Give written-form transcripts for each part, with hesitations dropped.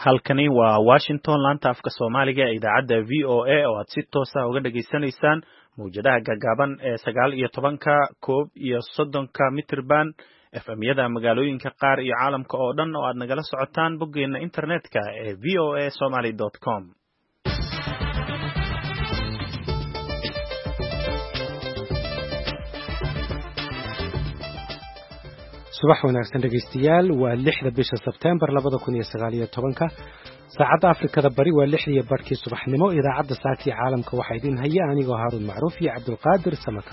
halkani waa Washington laanta afka Soomaaliga ee idaacadda VOA oo aad si toos ah uga dhageysanaysaan mowjadaha gaagaaban ee 19ka 31 mitirban FM-yada magaalooyinka qaar iyo caalamka oo dhan oo aad nagala socotaan boggeena internetka ee voasomali.com. subax wanaagsan dhegeystayaal waa 6 bisha September 2019 saacada Afrikada bari waa 6:00 subaxnimo idaacadda saakii caalamka waxa idin haya anigoo Haarun Macruuf iyo Cabdulqaadir Samaka.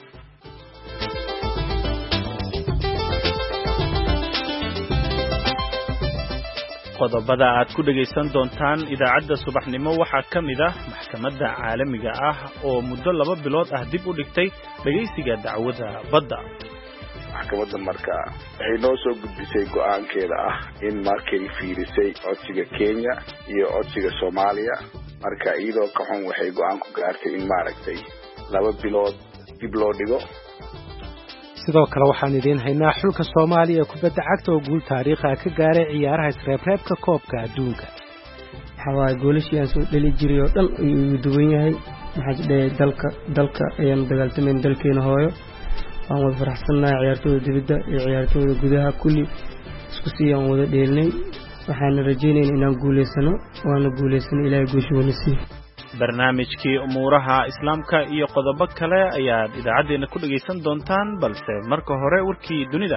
qodobada aad ku dhageysan doontaan idaacadda subaxnimo waxaa ka mid ah maxkamadda caalamiga ah oo muddo 2 bilood ah dib u dhigtay dhageysiga dacwada badda. maxkamadda marka waxay noo soo gudbisay go'aankeeda ah in markay fiirisay codsiga Kenya iyo codsiga Soomaaliya marka iyadoo ka xun waxay go'aan ku gaartay in maaragtay 2 bilood dib loo dhigo. sidoo kale waxaan idin haynaa xulka Soomaaliya kubadda cagta oo guul taariikhi ah ka gaaray ciyaaraha isreebreebka koobka adduunka. waxaa goolashiyan soo dhali jiray oo dhan uu duwan yahay maxaa dhacay dalka ayaan dagaaltameen dalkeena hooyo aan wada faraxsanahay ciyaartooyda dibadda iyo ciyaartooyda gudaha kulli isku siiyaan wada dheelnay waxaan rajaynaynaa inaan guuleysano waana guuleysano ilaahay guusha wada siiyo. barnaamijkii umuuraha islaamka iyo qodobo kale ayaad idaacadeena ku dhageysan doontaan balse marka hore warkii dunida.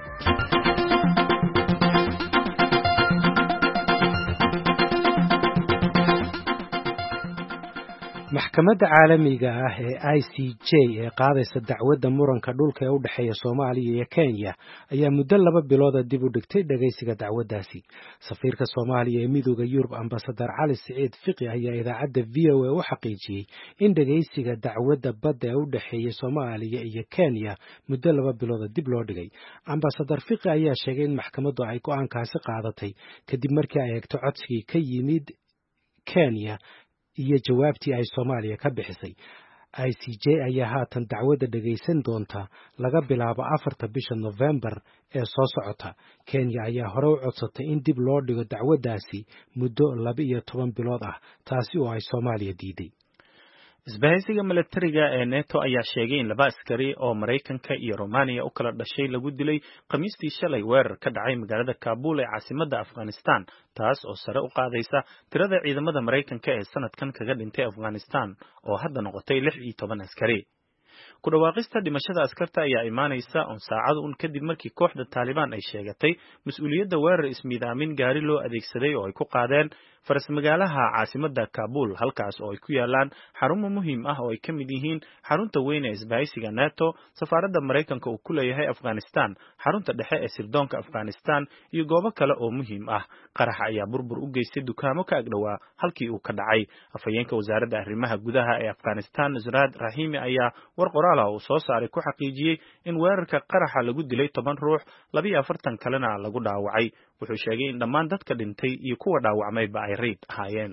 maxkamadda caalamiga ah ee ICJ ee qaadaysa dacwadda muranka dhulka ee u dhaxeeya Soomaaliya iyo Kenya ayaa muddo 2 bilood dib u dhigtay dhageysiga dacwaddaasi. safiirka Soomaaliya ee Midowga Yurub Ambassador Cali Saciid Fiqi ayaa idaacadda VOA u xaqiijiyay in dhageysiga dacwadda badda ee u dhaxeeya Soomaaliya iyo Kenya muddo 2 bilood dib loo dhigay. Ambassador Fiqi ayaa sheegay in maxkamaddu ay go'aankaasi qaadatay kadib markii ay eegto codsigii ka yimid Kenya iyo jawaabtii ay Soomaaliya ka bixisay. ICJ ayaa haatan dacwadda dhageysan doonta laga bilaabo 4 bisha November ee soo socota. Kenya ayaa hore u codsatay in dib loo dhigo dacwaddaasi muddo 12 bilood ah taasi oo ay Soomaaliya diiday. isbahaysiga militariga ee NATO ayaa sheegay in 2 askari oo Mareykanka iyo Romania u kala dhashay lagu dilay Khamiistii shalay weerar ka dhacay magaalada Kabul ee caasimadda Afghanistan taas oo sare u qaadaysa tirada ciidamada Mareykanka ee sanadkan kaga dhintay Afghanistan oo hadda noqotay 16 askari. ku dhawaaqista dhimashada askarta ayaa imaanaysa saacado kadib markii kooxda Taliban ay sheegatay mas'uuliyadda weerar ismiidaamin gaari loo adeegsaday oo ay ku qaadeen faras magaalaha caasimadda Kabul halkaas oo ay ku yaalaan xarumo muhiim ah oo ay ka mid yihiin xarunta weyn ee isbahaysiga NATO, safaaradda Mareykanka uu ku leeyahay Afghanistan, xarunta dhexe ee sirdoonka Afghanistan iyo goobo kale oo muhiim ah. qaraxa ayaa burbur u geystay dukaamo ka agdhawaa halkii uu ka dhacay. afhayeenka wasaaradda arrimaha gudaha ee Afghanistan Zurad Rahimi ayaa war qoraal uu soo saaray ku xaqiijiyay in weerarka qaraxa lagu dilay 10 ruux 42 kalena lagu dhaawacay. wuxuu sheegay in dhammaan dadka dhintay iyo kuwa dhaawacmayba ay reed ahaayeen.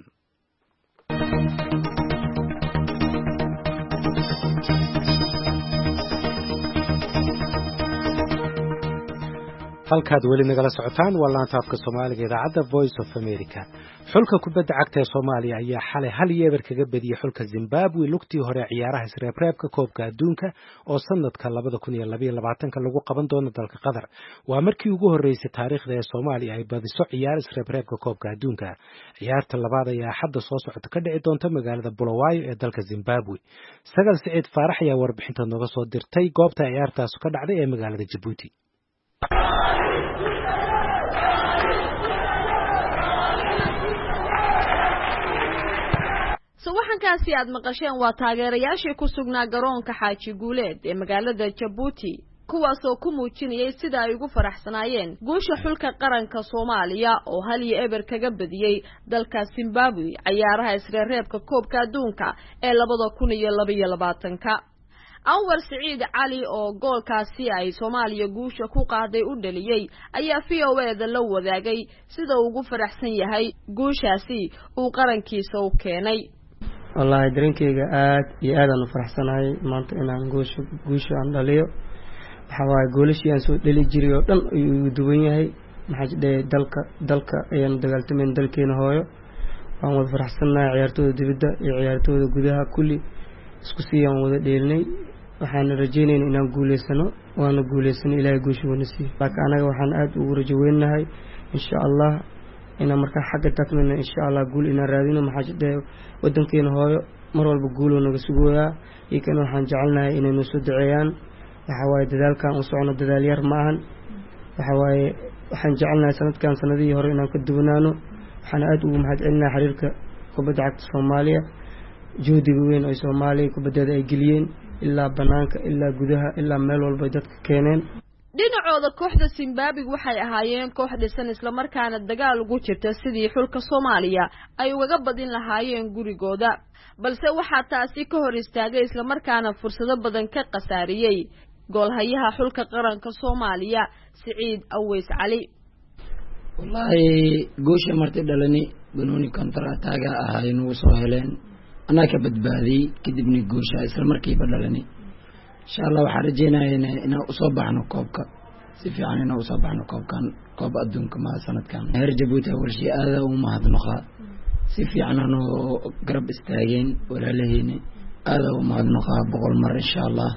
halkaad weli nagala socotaan waa laanta afka Soomaaliga idaacadda Voice of America. xulka kubadda cagta ee Soomaaliya ayaa xalay 1-0 kaga badiyay xulka Zimbabwe lugtii hore ciyaaraha isreebreebka koobka adduunka oo sanadka 2022 lagu qaban doono dalka Qatar. waa markii ugu horeysay taariikhda ee Soomaaliya ay badiso ciyaar isreebreebka koobka adduunka. ciyaarta labaad ayaa xadda soo socota ka dhici doonta magaalada Bulawayo ee dalka Zimbabwe. Sagal Saciid Faarax ayaa warbixinta nooga soo dirtay goobta ciyaartaas ka dhacday ee magaalada Djibouti. sawaxankaasi aad maqasheen waa taageerayaashii ku sugnaa garoonka Xaaji Guuleed ee magaalada Djibouti kuwaas oo ku muujinayay sida ay ugu faraxsanaayeen guusha xulka qaranka Soomaaliya oo 1-0 kaga badiyay dalka Zimbabwe ciyaaraha isreebreebka koobka adduunka ee 2022. Anwar Saciid Cali oo goolkaasi ay Soomaaliya guusha ku qaaday u dhaliyay ayaa VOA la wadaagay sida uu ugu faraxsan yahay guushaasi uu qarankiisa u keenay. wallahi dareenkayga aad iyo aad aan u faraxsanahay maanta inaan guusha aan dhaliyo. waxaa goolashiyan soo dhali jiray oo dhan uu duwan yahay maxaa jidhay dalka ayaan dagaaltamayn dalkeena hooyo waan wada faraxsannahay ciyaartooyda dibadda iyo ciyaartooyda gudaha kulli isku siiyaan wada dheelinay waxaan rajaynaynaa inaan guuleysano waana guuleysanay ilaahay guusha wana siiyo laakiin anaga waxaan aad ugu rajo weynahay insha Allah inaan markaa xagga tagno insha Allah guul inaan raadino maxaa jidhay wadankeena hooyo mar walba guul naga sugooyaa iyaga waxaan jecelnahay inay noo soo duceeyaan waxa waaye dadaalkan u socono dadaal yar ma ahan waxa waaye waxaan jecelnahay sanadkan sanadihii hore inaan ka duwanaano waxaan aad ugu mahadcelinahay xiriirka kubadda cagta Soomaaliya juhdiga weyn oo Soomaaliya kubadda ay geliyeen ilaa banaanka ilaa gudaha ilaa meel walba dadka keeneen dhinacooda kooxda Zimbabwe waxay ahaayeen koox dhisan isla markaana dagaal ugu jirta sidii xulka Soomaaliya ay uga badin lahaayeen gurigooda balse waxa taasi ka hor istaagay isla markaana fursado badan ka qasaariyay goolhayaha xulka qaranka Soomaaliya Saciid Aweys Cali wallahi goosha martay dhalani banooni kontra taaga ahayn uu soo heleen ana ka badbaadiyay kadibna goosha isla markiiba dhalani insha Allah waxaan rajeynayaa inaan u soo baxno koobka si fiican inaan u soo baxno koobkan koob adduunka ma sanadkan heer Djibouti warshi aad u mahadnaqa si fiican oo garab istaageen walaalahayna aad u mahadnaqa boqol mar insha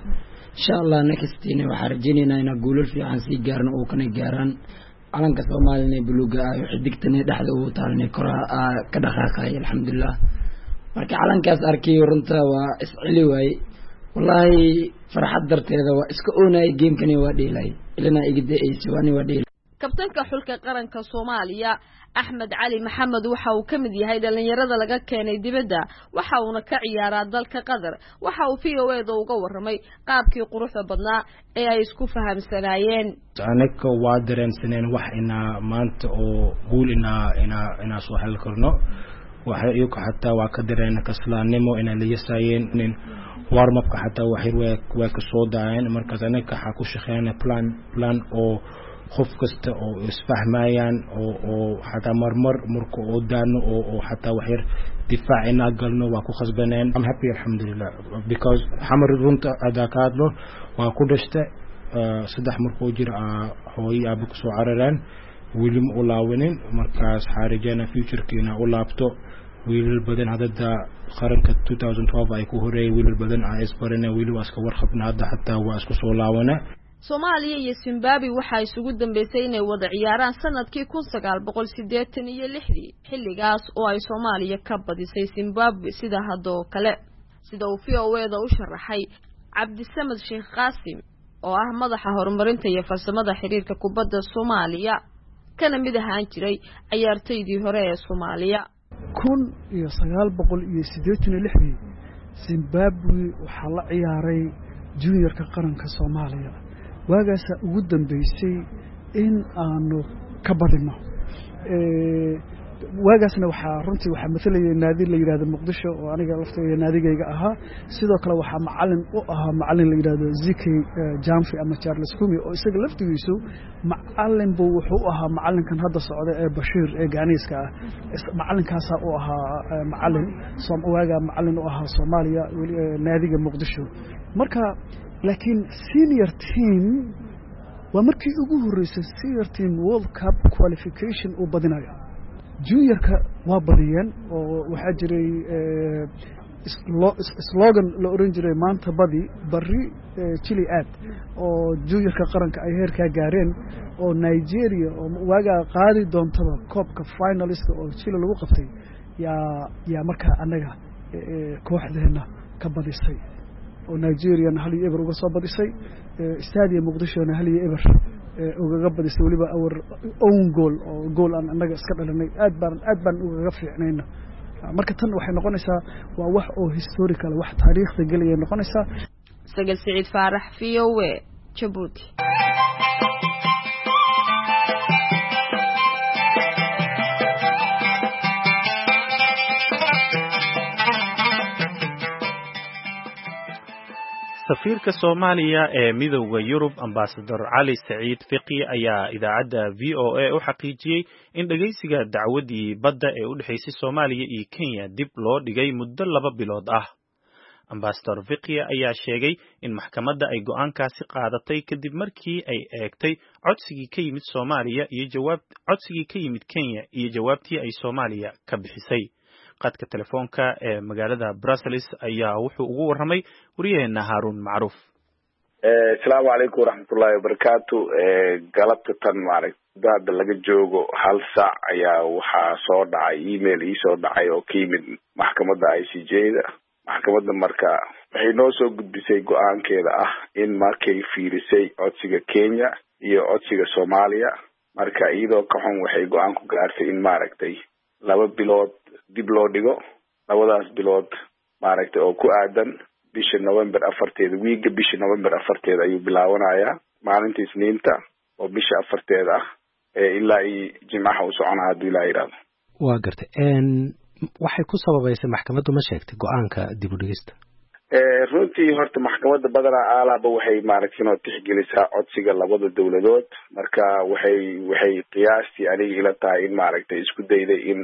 Allah next time waxaan rajeynayaa inaan guulal fiican si gaarno oo kana gaaraan calanka Soomaaliya buluuga ah xidigtana dhaxda uu taalnay koraa ka dhaqaaqay alxamdulillah marka calankaas arkay runta waa iscili way wallahi farxad darteeda waa iska oonay geemkani waa dheelay ilana igida ay siwani waa dheelay kabtanka xulka qaranka Soomaaliya Axmed Cali Maxamed waxa uu kamid yahay dhalinyarada laga keenay dibadda waxa uu ka ciyaaraa dalka Qatar waxa uu VOA-da uga waramay qaabkii quruxda badnaa ee ay isku fahamsanaayeen anaka waa dareensaneen wax ina maanta oo guul ina soo hal karno waxa iyo xataa waa ka dareen kaslaanimo ina la yasaayeen warmabka xataa way ka soo daayeen markaas anaka waxa ku shaqeynaa plan oo qof kasta oo isfahmayaan oo xataa marka oo daano oo xataa wax yar difaacina galno waa ku khasbaneen I'm happy alhamdulillah because xamar runta adakaadlo waa ku dhashtay saddex markuu jira hooyo abu ku soo carareen wiilum u laawanin markaas xariijana future-kiina u laabto wiilal badan hadda qaranka 2012 ay ku horeeyay wiilal badan ay isbarana wiilal iska warqabna hadda xataa waa isku soo laawana Soomaaliya iyo Zimbabwe waxa isugu dambeysay inay wada ciyaaraan sanadkii 1986 xilligaas oo ay Soomaaliya ka badisay Zimbabwe sida hadoo kale sida uu VOA-da u sharaxay Cabdisamed Sheekh Qaasim oo ah madaxa horumarinta iyo farsamada xiriirka kubadda Soomaaliya kana mid ahaan jiray ciyaartoydii hore ee Soomaaliya 1986 Zimbabwe waxa la ciyaaray juniorka qaranka Soomaaliya waagaas ugu dambeysay in aanu ka badino waagaasna waxa runtii waxa mathalayay naadi la yiraahdo Muqdisho oo aniga laftayda naadigayga ahaa sidoo kale waxa macallin la yiraahdo Ziki Jamfi ama Charles Kumi oo isaga laftigiisu macallin buu wuxuu ahaa macallinkan hadda socda ee Bashiir ee Gaaniiska ah macallinkaas oo ahaa macallin waaga macallin u ahaa Soomaaliya naadiga Muqdisho marka laakiin senior team waa markii ugu horeysay senior team World Cup qualification oo badinayo juniorka waa badiyeen oo waxa jiray slogan la oran jiray maanta badi bari Chile aad oo juniorka qaranka ay heerka gaareen oo Nigeria oo waaga qaadi doontaba koobka finalist oo Chile lagu qabtay yaa marka anaga kooxdeena ka badisay oo Nigeria hal iyo eber uga soo badisay stadium Muqdisho hal iyo eber uga badisay waliba our own goal aan anaga iska dhalanay aad baan uga fiicnayna marka tan waxay noqonaysaa waa wax oo historical wax taariikhda galaya noqonaysaa Sagal Saciid Faarax VOA Djibouti safiirka Soomaaliya ee midowga Yurub Ambassador Ali Saciid Fiqi ayaa idaacadda VOA u xaqiijiyay in dhageysiga dacwadii badda ee u dhaxaysay Soomaaliya iyo Kenya dib loo dhigay muddo 2 bilood ah. Ambassador Fiqi ayaa sheegay in maxkamadda ay go'aankaasi qaadatay kadib markii ay eegtay codsigii ka yimid Soomaaliya iyo codsigii ka yimid Kenya iyo jawaabtii ay Soomaaliya ka bixisay. Qadka telefoonka ee magaalada Brussels ayaa wuxuu ugu warramay wariyaheena Haarun Macruuf. Asalaamu calaykum waraxmatullaahi wabarakaatu. Galabta tan hadda laga joogo hal saac ayaa waxaa soo dhacay email ii soo dhacay oo ka yimid maxkamadda ICJ-da. Maxkamadda marka waxay noo soo gudbisay go'aankeeda ah in markay fiirisay codsiga Kenya iyo codsiga Soomaaliya marka iyadoo ka xun waxay go'aan ku gaartay in 2 bilood dib loo dhigo. 2daas bilood oo ku aadan bisha November 4 wiiga bisha November 4 ayuu bilaawanayaa maalinta Isniinta oo bisha 4 ah ilaa Jimcaha u soconaa hadii la yiraahdo. Waa gartay waxay ku sababaysay maxkamaddu ma sheegtay go'aanka dib u dhigista? runtii horta maxkamadda badanaa aalaaba waxay inoo tixgelisaa codsiga labada dawladood marka waxay qiyaastii aniga ila tahay in isku dayday in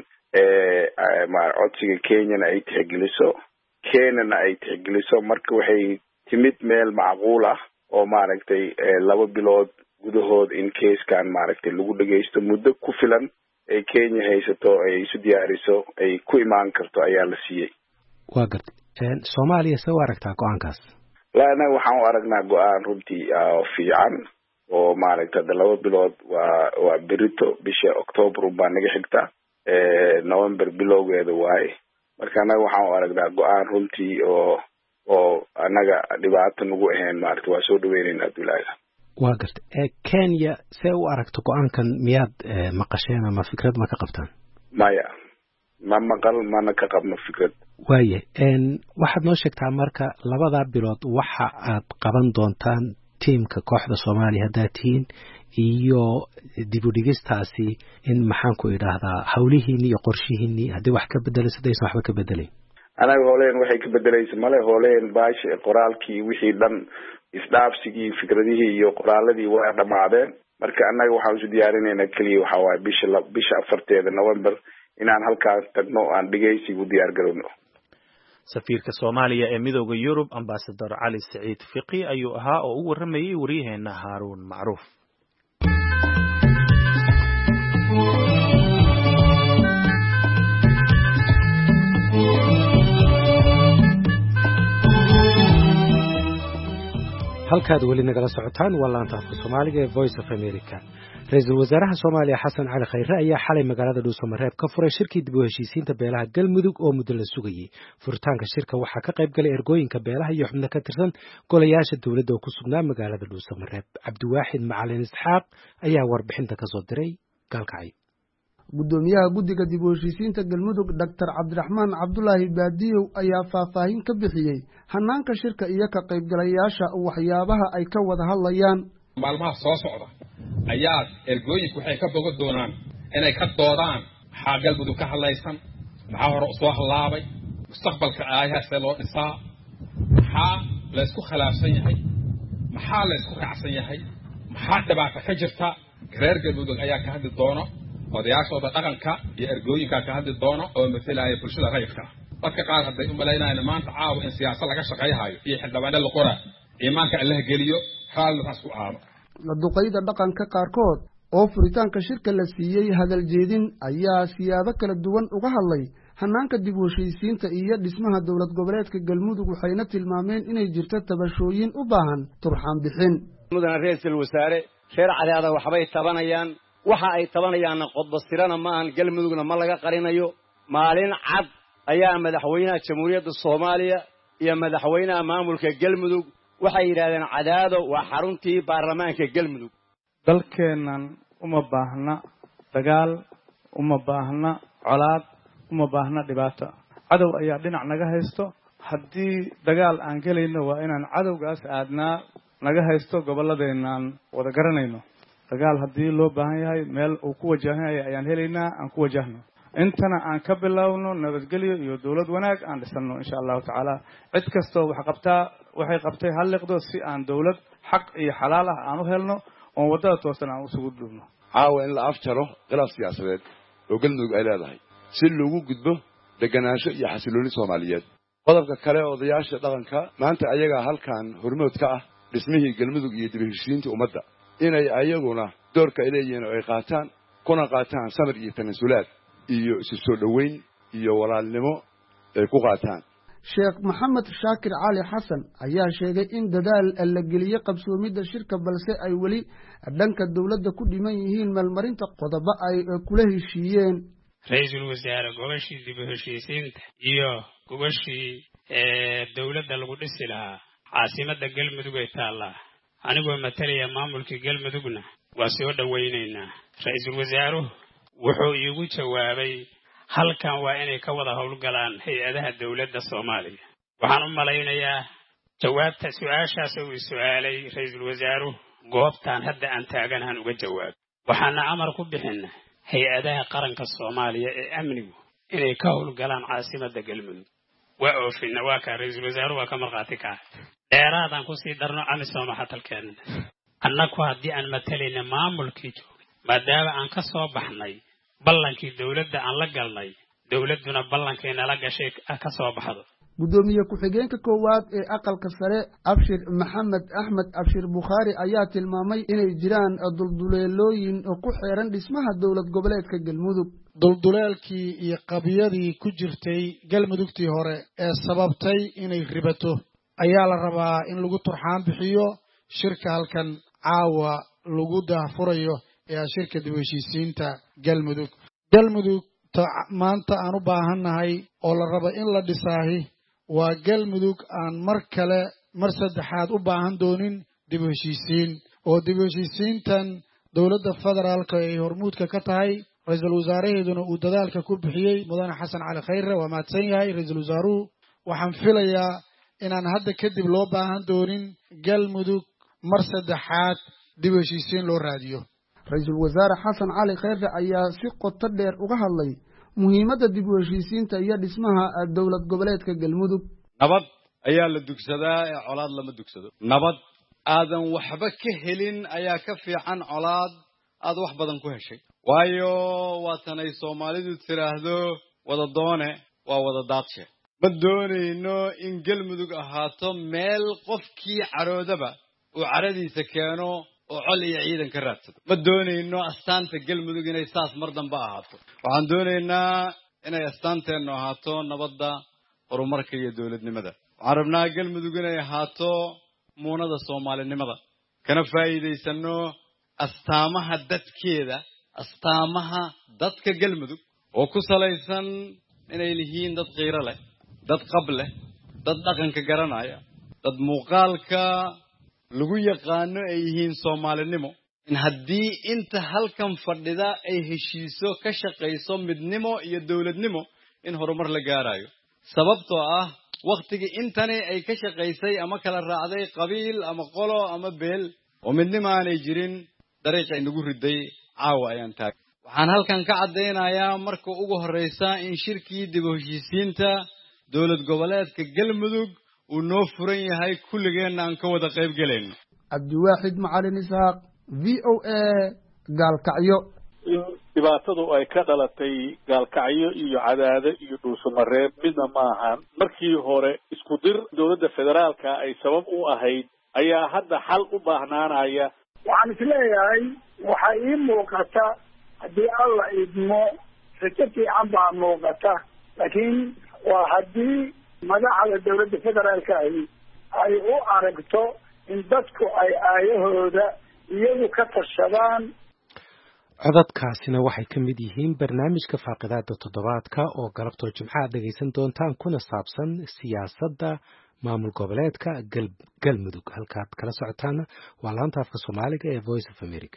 codsiga Kenyana ay tixgeliso Kenyana ay tixgeliso marka waxay timid meel macquul ah oo 2 bilood gudahood in case-kan lagu dhageysto muddo ku filan ay Kenya haysato ay isu diyaariso ay ku imaan karto ayaa la siiyay. Waa gartay Soomaaliya soo aragtaa go'aankaas? Laana waxaan u aragnaa go'aan runtii fiican oo 2 bilood waa berito bisha October baa naga xigta November bilowgeeda waaye marka anaga waxaan u aragnaa go'aan runtii oo anaga dhibaato nagu ahayn waa soo dhaweynayna Abdullaahi. Waa gartay Kenya see u aragto go'aankan miyaad maqasheen ama fikrad ma ka qabtaan? Maya ma maqal mana ka qabno fikrad. Waaye waxaad noo sheegtaa marka 2 bilood waxa aad qaban doontaan tiimka kooxda Soomaaliya haddaad tihiin iyo dib u dhigistaasi in maxaan ku idhaahdaa hawlihiinni iyo qorshihiinni haddii wax ka bedelayso hadaysan waxba ka bedelayn? anaga hooleen waxay ka bedelaysa male hooleen baash qoraalkii wixii dhan isdhaafsigii fikradihii iyo qoraaladii waa dhamaadeen marka anaga waxaan isu diyaarinaynaa kaliya waxa waaye bisha 4 November inaan halkaas tagno aan dhageysigu diyaar garowno. Safiirka Soomaaliya ee Midowga Yurub Ambassador Ali Saciid Fiqi ayuu ahaa oo u warramayay wariyaheena Haarun Macruuf. halkaad weli nagala socotaan waa laanta afka Soomaaliga ee Voice of America. Ra'iisul Wasaaraha Soomaaliya Xasan Cali Khayre ayaa xalay magaalada Dhuusamareeb ka furay shirkii dib u heshiisiinta beelaha Galmudug oo muddo la sugayay. Furitaanka shirka waxaa ka qayb galay ergooyinka beelaha iyo xubno ka tirsan golayaasha dawladda oo ku sugnaa magaalada Dhuusamareeb. Cabdiwaaxid Macalin Isxaaq ayaa warbixinta ka soo diray Galkacyo. gudoomiyaha guddiga dib u heshiisiinta Galmudug Dr. Cabdiraxmaan Cabdullaahi Baadiyow ayaa faahfaahin ka bixiyay hanaanka shirka iyo ka qaybgalayaasha waxyaabaha ay ka wada hadlayaan. maalmaha soo socda ayaa ergooyinku waxay ka bogan doonaan inay ka doodaan maxaa Galmudug ka hadlaysan maxaa hore u soo halaabay mustaqbalka aayaha loo dhisaa maxaa la isku khilaafsan yahay maxaa la isku raacsan yahay maxaa dhibaato ka jirta reer Galmudug ayaa ka hadli doona odayaashooda dhaqanka iyo ergooyinka ka hadli doona oo matalaya bulshada rayidka dadka qaar hadday u maleynayaan maanta caawa in siyaasad laga shaqeeyayo iyo xildhibaanada la qora iimaanka Allah geliyo xaaladaas ku aado la duqeyda dhaqanka qaarkood oo furitaanka shirka la siiyay hadal jeedin ayaa siyaabo kala duwan uga hadlay hanaanka dib u heshiisiinta iyo dhismaha dawlad goboleedka Galmudug waxayna tilmaameen inay jirto tabashooyin u baahan turxaan bixin. mudane ra'iisul wasaare sheer cadaada waxbay tabanayaan waxa ay tabanayaan qodbastirana ma aan Galmudugna ma laga qarinayo maalin cad ayaa madaxweynaha Jamhuuriyadda Soomaaliya iyo madaxweynaha maamulka Galmudug waxay yiraahdeen cadaado waa xaruntii baarlamaanka Galmudug. dalkeenan uma baahna dagaal uma baahna colaad uma baahna dhibaato cadow ayaa dhinac naga haysto haddii dagaal aan galayno waa inaan cadowgaas aadnaa naga haysto goboladeenan wada garanayno dagaal haddii loo baahan yahay meel uu ku wajahanaya ayaan helaynaa aan ku wajahno intana aan ka bilowno nabadgelyo iyo dawlad wanaag aan dhisano insha Allah taala cid kasto waxay qabtay hal liqdo si aan dawlad xaq iyo xalaal ah aan u helno oo wadada toosan aan u sugu dhubno caawa in la afjaro khilaaf siyaasadeed oo Galmudug ay leedahay si loogu gudbo deganaansho iyo xasilooni Soomaaliyeed qodobka kale odayaasha dhaqanka maanta ayagaa halkan hormood ka ah dhismihii galmudug iyo dib u heshiisiintii ummadda inay ayaguna doorka ay leeyihiin oo ay qaataan kuna qaataan samir iyo tanasulaad iyo isu soo dhoweyn iyo walaalnimo ay ku qaataan sheekh maxamed shaakir cali xasan ayaa sheegay in dadaal la geliyey qabsoomidda shirka balse ay weli dhanka dowladda ku dhiman yihiin meelmarinta qodobo ay kula heshiiyeen ra-iisul wasaare gobashii dib u heshiisiinta iyo gobashii dowladda lagu dhisi lahaa caasimadda galmudug ay taallaa anigoo matalaya maamulkii galmudugna waa soo dhowaynaynaa ra-iisul wasaaruhu wuxuu iigu jawaabay halkan waa inay ka wada howlgalaan hay-adaha dowladda Soomaaliya waxaan u malaynayaa jawaabta su'aashaas uu su'aalay ra-iisul wasaaruhu goobtan hadda aan taaganahan uga jawaab waxaana amar ku bixinaa hay-adaha qaranka Soomaaliya ee amnigu inay ka howlgalaan caasimadda galmudug waa oofina waa ka ra-iisul wasaaruhu waa ka marqaati ka dheeraadaan ku sii darno amisom xatalkeena annagu haddii aan matalayna maamulkii joogay maadaama aan ka soo baxnay ballankii dawladda aan la galnay dawladduna ballankeena la gashay ka soo baxdo gudoomiye ku-xigeenka koowaad ee aqalka sare Abshir Maxamed Ahmed Abshir Bukhari ayaa tilmaamay inay jiraan dulduleelooyin ku xeeran dhismaha dawlad goboleedka Galmudug dulduleelkii iyo qabiyadii ku jirtay galmudugtii hore ee sababtay inay ribato ayaa la rabaa in lagu turxaan bixiyo shirka halkan caawa lagu daahfurayo ee shirka dib u heshiisiinta galmudug maanta aan u baahannahay oo la rabo in la dhisaahi waa galmudug aan mar saddexaad u baahan doonin dib u heshiisiin oo dib u heshiisiintan dowladda federaalka ay hormuudka ka tahay ra-iisul wasaaraheeduna uu dadaalka ku bixiyey mudane xasan cali khayre waa mahadsan yahay ra-iisul wasaaruhu waxaan filayaa inaan hadda kadib loo baahan doonin galmudug mar saddexaad dib u heshiisiin loo raadiyo ra-iisul wasaare xasan cali khayre ayaa si qoto dheer uga hadlay muhiimadda dib u heshiisiinta iyo dhismaha dowlad goboleedka galmudug nabad ayaa la dugsadaa ee colaad lama dugsado nabad aadan waxba ka helin ayaa ka fiican colaad aad wax badan ku heshay waayo waatanay soomaalidu tiraahdo wada doone waa wada daadshe ma doonayno in galmudug ahaato meel qofkii caroodaba uu caradiisa keeno oo col iyo ciidan ka raadsado ma doonayno astaanta galmudug inay saas mar dambe ahaato waxaan doonaynaa inay astaanteennu ahaato nabadda horumarka iyo dowladnimada waxaan rabnaa galmudug inay ahaato muunada soomaalinimada kana faa'iidaysano astaamaha dadka galmudug oo ku salaysan inay yihiin dad qiiro leh dad qab leh dad dhaqanka garanaya dad muuqaalka lagu yaqaano ay yihiin soomaalinimo in haddii inta halkan fadhida ay heshiiso ka shaqayso midnimo iyo dowladnimo in horumar la gaarayo sababtoo ah waqtigii intani ay ka shaqaysay ama kala raacday qabiil ama qolo ama beel oo midnimo aanay jirin dariiqa inagu riday caawa ayaan taagay waxaan halkan ka caddaynayaa marka ugu horreysa in shirkii dib u heshiisiinta dowlad goboleedka galmudug uu noo furan yahay kulligeenna aan ka wada qayb galayno cabdiwaaxid macalin isaaq VOA gaalkacyo in dhibaatadu ay ka dhalatay gaalkacyo iyo cadaado iyo dhuusamareeb midna ma ahan markii hore isku dir dowladda federaalka ay sabab u ahayd ayaa hadda xal u baahnaanaya waxaan isleeyahay waxaa ii muuqata haddii alla idmo rajo fiican baa muuqata laakiin waa haddii madaxda dowladda federaalka ahi ay u aragto in dadku ay aayahooda iyagu ka tashadaan codadkaasina waxay ka mid yihiin barnaamijka faaqidaada toddobaadka oo galabtoo jimcaha dhegaysan doontaan kuna saabsan siyaasadda maamul goboleedka galmudug halkaad kala socotaana waa laanta afka soomaaliga ee Voice of America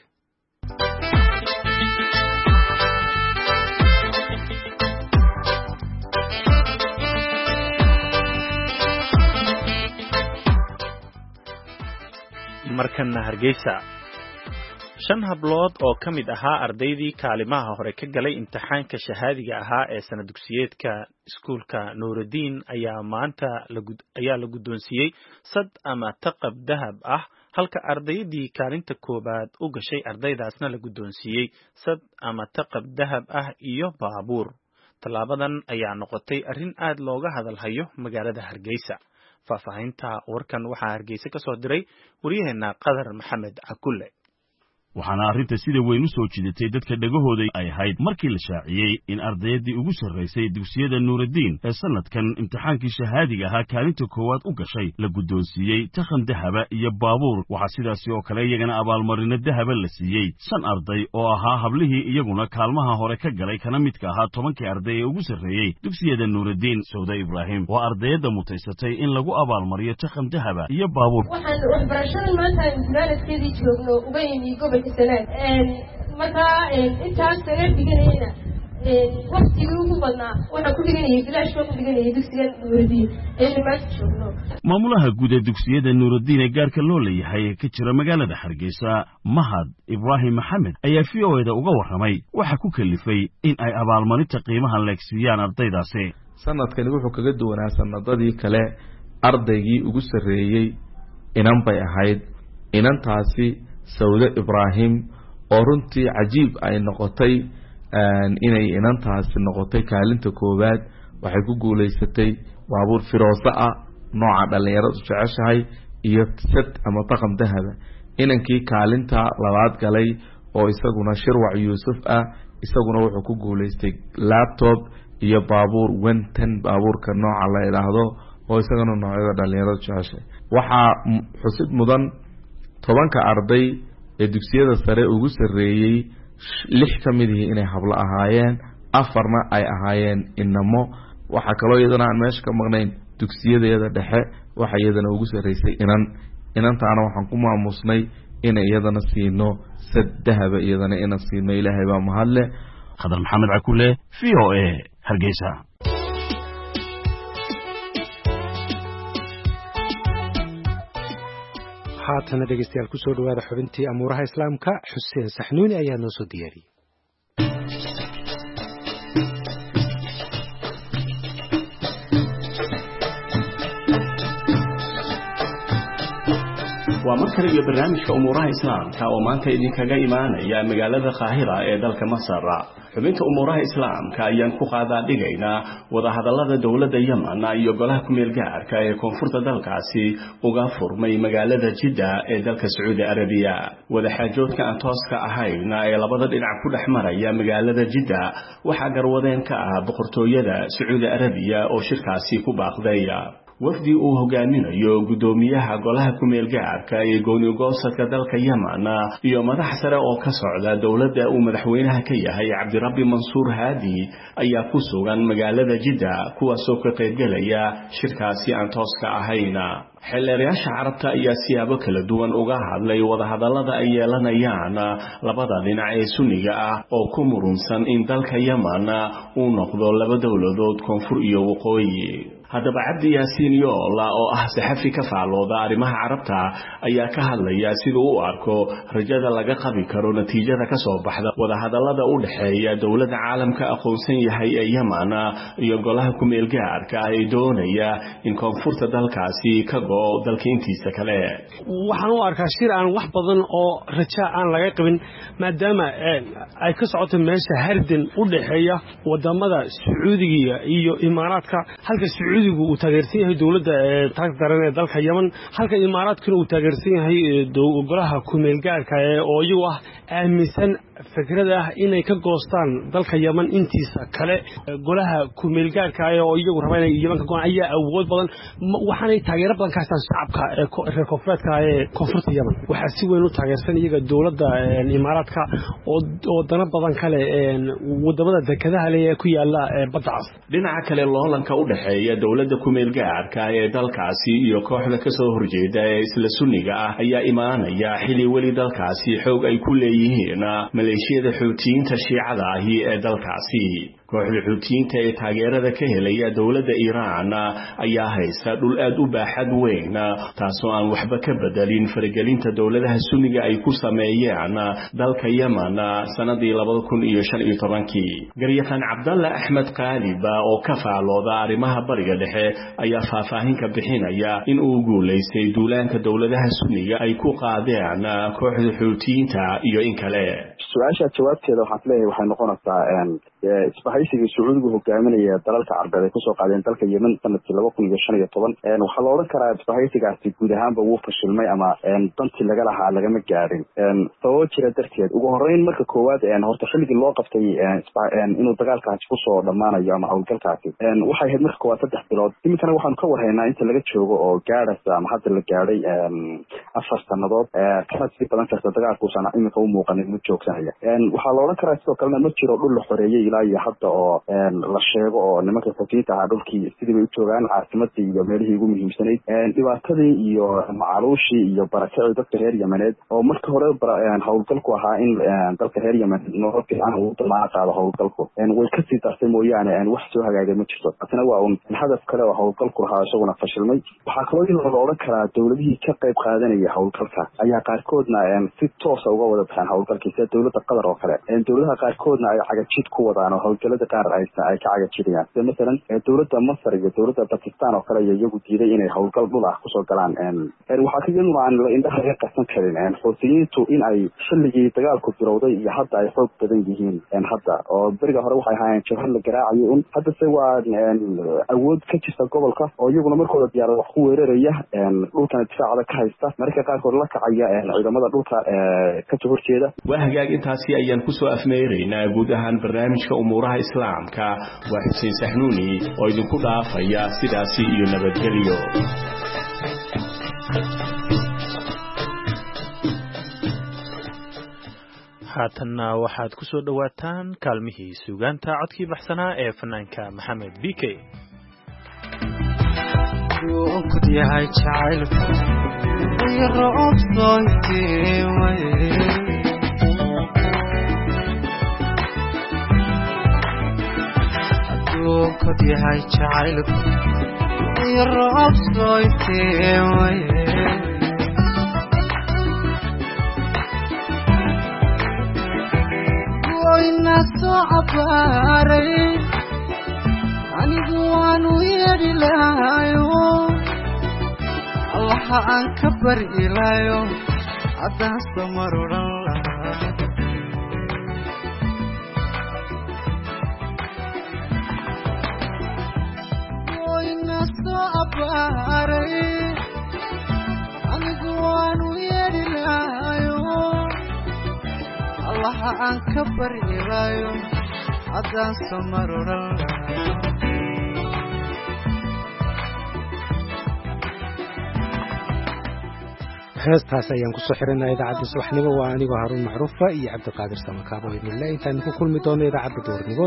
markana Hargeysa 5 hablood oo ka mid ahaa ardaydii kaalimaha hore ka galay imtixaanka shahaadiga ahaa ee sanad dugsiyeedka iskuulka Nuuruddin ayaa maanta la guddoonsiiyey sad ama taqab dahab ah halka ardaydii kaalinta koobaad u gashay ardaydaasna la guddoonsiiyey sad ama taqab dahab ah iyo baabuur tallaabadan ayaa noqotay arrin aad looga hadalhayo magaalada Hargeysa. Faahfaahinta warkan waxaa Hargeysa ka soo diray wariyaheena Qadar Maxamed Cakulle. waxaana arrinta sida weyn u soo jidatay dadka dhagahooda ay ahayd markii la shaaciyey in ardaydii ugu sarraysay dugsiyada Nuuruddin ee sanadkan imtixaankii shahaadiga ahaa kaalinta koowaad u gashay la guddoonsiiyey takhan dahaba iyo baabuur. waxaa sidaasi oo kale iyagana abaalmarino dahaba la siiyey 5 arday oo ahaa hablihii iyaguna kaalmaha hore ka galay kana midka ahaa 10kii arday ee ugu sarreeyey dugsiyada Nuuruddin. Sawda Ibraahim waa ardayda mutaysatay in lagu abaalmariyo takhan dahaba iyo baabuur. waxaan waxbarashada maanta ismaaladkeedii joogno uga yimi gobolka marka intaas laga dhiganayna waqtigii ugu badnaa waxaan ku dhiganayay bilaash ku dhiganayay dugsiga Nuuruddin ee maanta joogno. maamulaha guud ee dugsiyada Nuuruddin ee gaarka loo leeyahay ka jira magaalada Hargeysa Mahad Ibraahim Maxamed ayaa VOAda uga warramay waxa ku kalifay in ay abaalmarinta qiimaha leegsiiyaan ardaydaasi. sanadkani wuxuu kaga duwanaa sanadadii kale ardaygii ugu sarreeyay inan bay ahayd inantaasi Sawda Ibraahim oo runtii cajiib ay noqotay inay inantaasi noqotay kaalinta koowaad. waxay ku guuleysatay baabuur Firoosa ah nooca dhalinyaradu jeceshahay iyo set ama taqam dahaba. inankii kaalinta labaad galay oo isaguna Shirwac Yuusuf ah isaguna wuxuu ku guuleystay laptop iyo baabuur Wentan baabuurka nooca la yiraahdo oo isaguna noocyada dhalinyaradu jeceshahay. waxaa xusid mudan 10ka arday ee dugsiyada sare ugu sarreeyay 6 kamid ah inay hablo ahaayeen 4na ay ahaayeen inamo. waxa kale oo iyadana aan meesha ka maqnayn dugsiyada dhexe waxa iyadana ugu sarreysay inantaana waxaan ku maamusnay in iyadana siino sadahaba iyadana in siino. Ilaahay baa mahadle. Qadar Maxamed Cakulle VOA Hargeysa. haatana dhegeystayaal ku soo dhawaada xubintii amuuraha islaamka. Xuseen Saxnuuni ayaa noo soo diyaariyey. waa markale iyo barnaamijka umuuraha islaamka oo maanta idinkaga imaanaya magaalada Qaahira ee dalka Masar. xubinta umuuraha islaamka ayaan ku qaadaa dhigaynaa wadahadallada dowladda Yemen iyo golaha ku meel gaarka ee koonfurta dalkaasi uga furmay magaalada Jeddah ee dalka Sacuudi Arabiya. wadaxaajoodka aan tooska ahayn ee labada dhinac ku dhexmaraya magaalada Jeddah waxaa garwadeen ka ah boqortooyada Sacuudi Arabiya oo shirkaasi ku baaqday. wafdi uu hogaaminayo gudoomiyaha golaha ku meel gaarka ee gooni-goosadka dalka Yemen iyo madax sare oo ka socda dowladda uu madaxweynaha ka yahay Cabdirabbi Mansuur Haadi ayaa ku sugan magaalada Jeddah kuwaasoo ka qaybgalaya shirkaasi aan tooska ahayn. xeelarayaasha carabta ayaa siyaabo kala duwan uga hadlay wadahadallada ay yeelanayaan labada dhinac ee sunniga ah oo ku murunsan in dalka Yemen uu noqdo laba dowladood koonfur iyo waqooyi. haddaba Cabdi Yaasiin Yoola oo ah saxafi ka faalooda arrimaha carabta ayaa ka hadlaya siduu u arko rajada laga qabi karo natiijada ka soo baxda wadahadallada u dhaxeeya dowladda caalamka aqoonsan yahay ee Yemen iyo golaha ku meel gaarka ay doonaya in koonfurta dalkaasi ka go'o dalka intiisa kale. waxaan u arkaa shir aan wax badan oo raja aan laga qabin maadaama ay ka socoto meesha hardin u dhaxeeya wadamada Sacuudiga iyo Imaaraadka. halka Sacuudigu uu taageersan yahay dowladda taagdaran ee dalka Yemen halka Imaaraadkuna uu taageersan yahay golaha ku meel gaarka oo iyagu ah aaminsan fikrada ah inay ka goostaan dalka Yemen intiisa kale. golaha ku meel gaarka oo iyagu rabaan inay Yemen ka go'aan ayaa awood badan waxaanay taageero badan ka haystaan shacabka reer koonfureedka ee koonfurta Yemen. waxaa si weyn u taageersan iyaga dowladda Imaaraadka oo dana badan kale wadamada dekedaha leh ee ku yaala badda cas. dhinaca kale loolanka u dhaxeeya dowladda ku meel gaarka ee dalkaasi iyo kooxda ka soo horjeeda ee isla sunniga ah ayaa imaanaya xilli weli dalkaasi xoog ay ku leeyihiin maleeshiyada Xuutiyiinta Shiicada ahi ee dalkaasi. kooxda Xuutiyiinta ee taageerada ka helaya dowladda Iiraan ayaa haysta dhul aad u baaxad weyn taasoo aan waxba ka bedelin faragelinta dowladaha sunniga ay ku sameeyeen dalka Yemen sanadii 2015. garyaqaan Cabdalla Axmed Qaalib oo ka faalooda arrimaha bariga dhexe ayaa faahfaahin ka bixinaya in uu guuleystay duulaanka dowladaha sunniga ay ku qaadeen kooxda Xuutiyiinta iyo in kale. su'aasha jawaabteeda waxaan leeyahay waxay noqonaysaa isbahaysiga sacuudigu hogaaminaya dalalka carbeed ay kusoo qaadeen dalka yemen sanadkii 2015 waxaa la odhan karaa isbahaysigaasi guud ahaanba wuu fashilmay ama dantii laga lahaa lagama gaadhin sababo jira darteed ugu horreyn marka koowaad horta xilligii loo qabtay inuu dagaalkaasi kusoo dhammaanayo ama howlgalkaasi waxay ahayd marka koowaad 3 bilood iminkana waxaanu ka warhaynaa inta laga joogo oo gaadhaysa ama hadda la gaadhay 4 sannadood kana sii badan karta dagaalkuusan iminka u muuqanin mid joogsanaya waxaa la odhan karaa sidoo kalena ma jiro dhul la xoreeyey ilaa iyo hadda oo la sheego oo nimanka xuutiyiinta ahaa dhulkii sidii bay u joogaan caasimadii iyo meelihii ugu muhiimsanayd dhibaatadii iyo macaluushii iyo barakacii dadka reer yemeneed oo marka hore howlgalku ahaa in dalka reer yemen nolol fiican uu damaana qaado howlgalku way kasii dartay mooyaane wax soo hagaagay ma jirto taasina waa un hadaf kale oo howlgalku lahaa isaguna fashilmay waxaa kaloo in la odhan karaa dowladihii ka qayb qaadanaya howlgalka ayaa qaarkoodna si toosa uga wada baxeen howlgalkii sida dowladda qatar oo kale dowladaha qaarkoodna ay cagajid ku wadaan oo howlgalada qaar ay ka cagajidayaan sida masalan dowladda masar iyo dowladda bakistan oo kale ayaa iyagu diiday inay howlgal dhul ah kusoo galaan waxaa iyaduna aan indhaha laga qarsan karin xuutiyiintu in ay xilligii dagaalku bilowday iyo hadda ay xoog badan yihiin hadda oo beriga hore waxay ahaayeen jabhad la garaacayay un haddase waa awood ka jirta gobolka oo iyaguna markooda diyaarada wax ku weeraraya dhulkana difaacada ka haysta mararka qaarkood la kacaya ciidamada dhulka ka soo horjeeda waa hagaag intaasi ayaan kusoo afmeeraynaa guud ahaan barnaamijka umuuraha islaamka waa xuseen saxnuuni oo idinku dhaafaya sidaasi iyo nabadgelyo haatanna waxaad ku soo dhawaataan kaalmihii suugaanta codkii baxsanaa ee fanaanka maxamed bk yahay jacaylku roob sooytiway aduunkod yahay jacaylku roob sooytiway wayna soo cabaaray anigu waanu yeedhi lahayo allaha aan ka bari ilaayo haddaan samar odhan lahaa wayna soo cabaaray anigu waanu yeedhi lahayo allaha aan ka bari ilaayo haddaan samar odhan lahaa heestaas ayaan kusoo xiranaa idaacadda subaxnimo waa anigoo haruun macruufa iyo cabdiqaadir samakaabo idinle intaan ku kulmi doono idaacadda duurnimo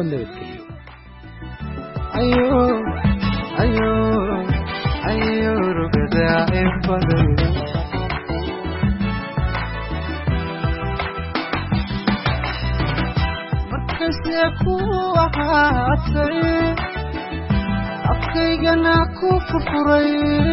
markase ku ahaatay afkaygana ku furfuray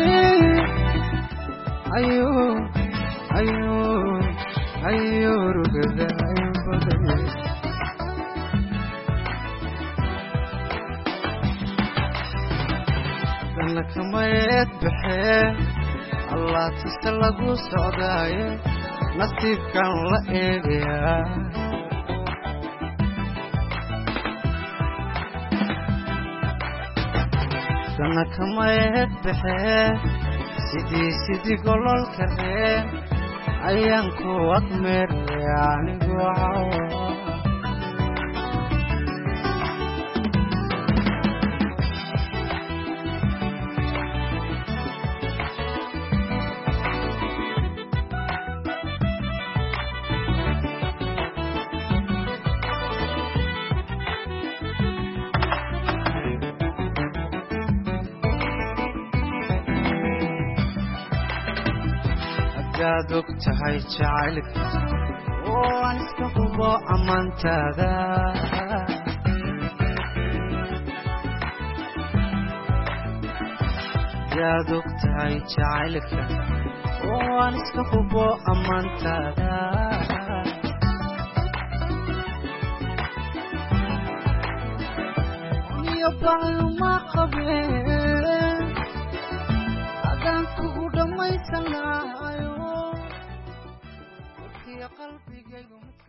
dana kamayeed baxee allah tista lagu socdaaye nasiibkan la eegayaa dana kamayeed baxee sidii gololka reen ayaan ku admeeray anigoo cawa og tahay jacaylka oo aan iska hubo ammaantaada yaad og tahay jacaylka oo aan iska hubo ammaantaada niyo bacluma qabeen adaan kugu dhammaysan lahayo qalbigaygu